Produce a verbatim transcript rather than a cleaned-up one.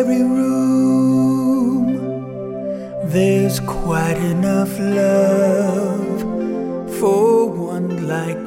very room, there's quite enough love for one like